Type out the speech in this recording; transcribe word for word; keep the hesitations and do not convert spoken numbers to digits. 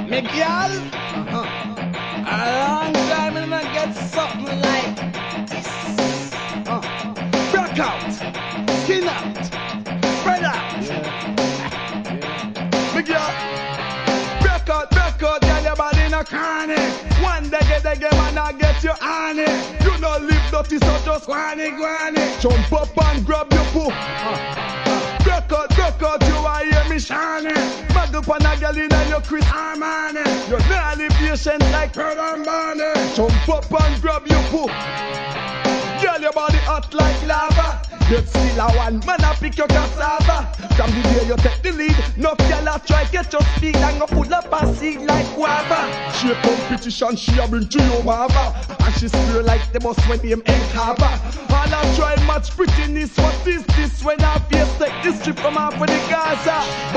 Me girl, uh-huh. A long time I don't get something like this. Uh. Rock out, skin out, spread out. Yeah. Yeah. Me girl, rock out, rock out, girl, your body in a corner. One day get the game and I get you on it. You don't live dirty, so just whiny, whiny. Jump up and grab your poo. Uh. Rock out, rock out, you are hear me shining. Bag up on a girl in your Chris Armani. You're not live patient like Pearl and Barney. Jump up and grab your poo. Girl, your body hot like lava. Get still a one man a pick your cassava. From the day you take the lead, no girl a try get your speed and go pull up a seed like guava. She a competition, she a bring to your mama. And she screw like the boss when him ain't cover. All I try match prettiness, what is this when I face take this trip from off of the Gaza?